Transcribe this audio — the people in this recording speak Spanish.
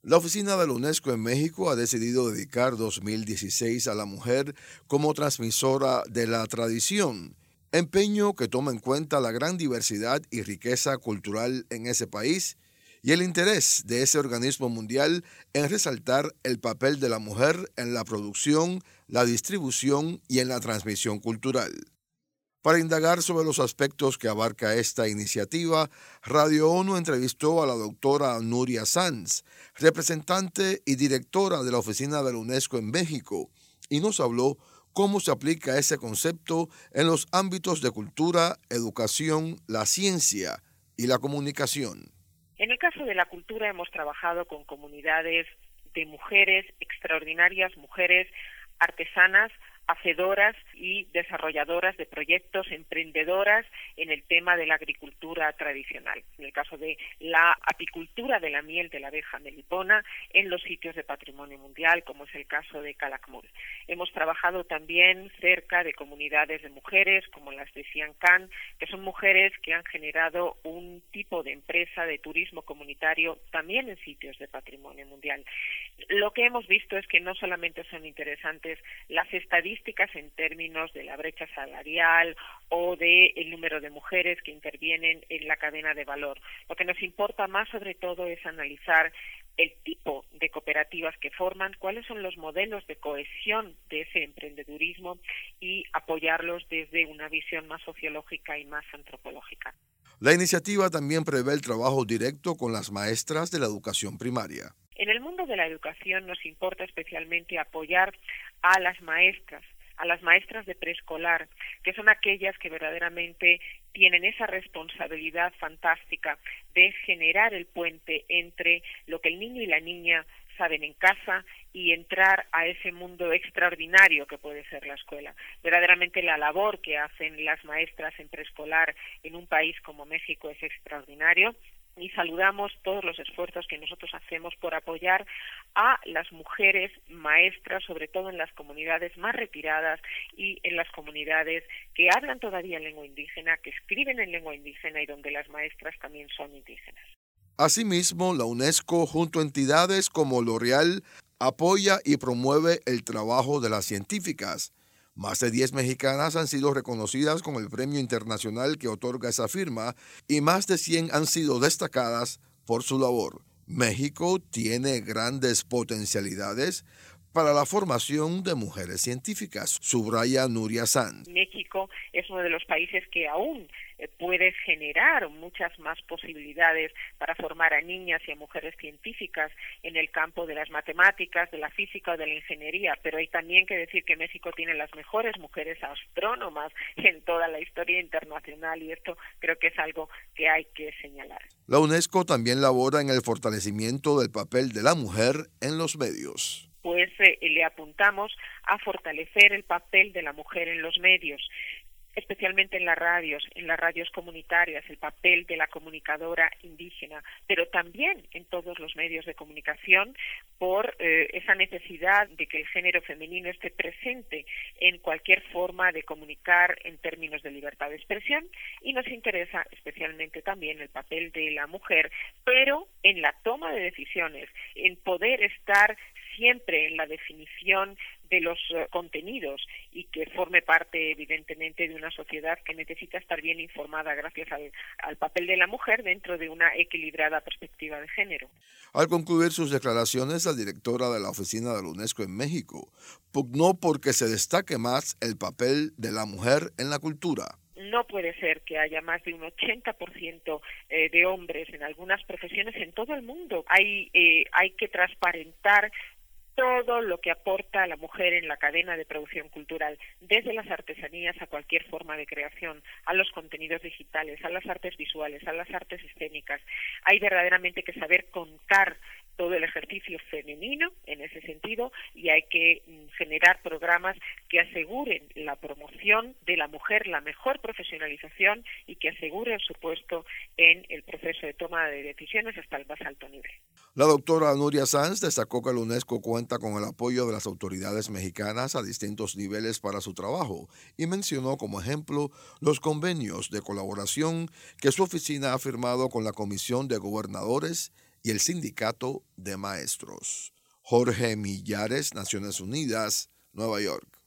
La oficina de la UNESCO en México ha decidido dedicar 2016 a la mujer como transmisora de la tradición, empeño que toma en cuenta la gran diversidad y riqueza cultural en ese país y el interés de ese organismo mundial en resaltar el papel de la mujer en la producción, la distribución y en la transmisión cultural. Para indagar sobre los aspectos que abarca esta iniciativa, Radio ONU entrevistó a la doctora Nuria Sanz, representante y directora de la Oficina de la UNESCO en México, y nos habló cómo se aplica ese concepto en los ámbitos de cultura, educación, la ciencia y la comunicación. En el caso de la cultura hemos trabajado con comunidades de mujeres, extraordinarias mujeres artesanas, hacedoras y desarrolladoras de proyectos, emprendedoras en el tema de la agricultura tradicional. En el caso de la apicultura de la miel de la abeja melipona en los sitios de patrimonio mundial, como es el caso de Calakmul. Hemos trabajado también cerca de comunidades de mujeres, como las de Siancán, que son mujeres que han generado un tipo de empresa de turismo comunitario también en sitios de patrimonio mundial. Lo que hemos visto es que no solamente son interesantes las estadísticas en términos de la brecha salarial o del número de mujeres que intervienen en la cadena de valor. Lo que nos importa más sobre todo es analizar el tipo de cooperativas que forman, cuáles son los modelos de cohesión de ese emprendedurismo y apoyarlos desde una visión más sociológica y más antropológica. La iniciativa también prevé el trabajo directo con las maestras de la educación primaria. En el mundo de la educación nos importa especialmente apoyar a las maestras de preescolar, que son aquellas que verdaderamente tienen esa responsabilidad fantástica de generar el puente entre lo que el niño y la niña saben en casa y entrar a ese mundo extraordinario que puede ser la escuela. Verdaderamente la labor que hacen las maestras en preescolar en un país como México es extraordinario. Y saludamos todos los esfuerzos que nosotros hacemos por apoyar a las mujeres maestras, sobre todo en las comunidades más retiradas y en las comunidades que hablan todavía en lengua indígena, que escriben en lengua indígena y donde las maestras también son indígenas. Asimismo, la UNESCO, junto a entidades como L'Oréal, apoya y promueve el trabajo de las científicas. Más de 10 mexicanas han sido reconocidas con el premio internacional que otorga esa firma y más de 100 han sido destacadas por su labor. México tiene grandes potencialidades para la formación de mujeres científicas, subraya Nuria Sanz. México es uno de los países que aún puede generar muchas más posibilidades para formar a niñas y a mujeres científicas en el campo de las matemáticas, de la física o de la ingeniería, pero hay también que decir que México tiene las mejores mujeres astrónomas en toda la historia internacional y esto creo que es algo que hay que señalar. La UNESCO también labora en el fortalecimiento del papel de la mujer en los medios. Pues le apuntamos a fortalecer el papel de la mujer en los medios, especialmente en las radios comunitarias, el papel de la comunicadora indígena, pero también en todos los medios de comunicación por esa necesidad de que el género femenino esté presente en cualquier forma de comunicar en términos de libertad de expresión y nos interesa especialmente también el papel de la mujer, pero en la toma de decisiones, en poder estar siempre en la definición de los contenidos y que forme parte evidentemente de una sociedad que necesita estar bien informada gracias al papel de la mujer dentro de una equilibrada perspectiva de género. Al concluir sus declaraciones, la directora de la Oficina de la UNESCO en México pugnó porque se destaque más el papel de la mujer en la cultura. No puede ser que haya más de un 80% de hombres en algunas profesiones en todo el mundo. Hay que transparentar todo lo que aporta la mujer en la cadena de producción cultural, desde las artesanías a cualquier forma de creación, a los contenidos digitales, a las artes visuales, a las artes escénicas. Hay verdaderamente que saber contar todo el ejercicio femenino en ese sentido y hay que generar programas que aseguren la promoción de la mujer, la mejor profesionalización y que aseguren su puesto en el proceso de toma de decisiones hasta el más alto nivel. La doctora Nuria Sanz destacó que la UNESCO cuenta con el apoyo de las autoridades mexicanas a distintos niveles para su trabajo y mencionó como ejemplo los convenios de colaboración que su oficina ha firmado con la Comisión de Gobernadores y el Sindicato de Maestros. Jorge Millares, Naciones Unidas, Nueva York.